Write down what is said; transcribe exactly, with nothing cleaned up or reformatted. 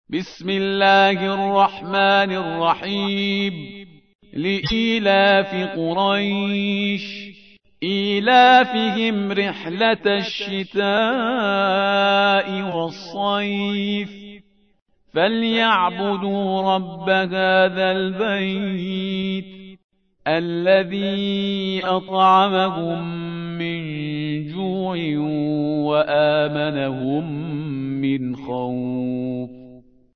بسم الله الرحمن الرحيم لإيلاف قريش إيلافهم رحلة الشتاء والصيف فليعبدوا رب هذا البيت الذي أطعمهم من جوع وآمنهم من خوف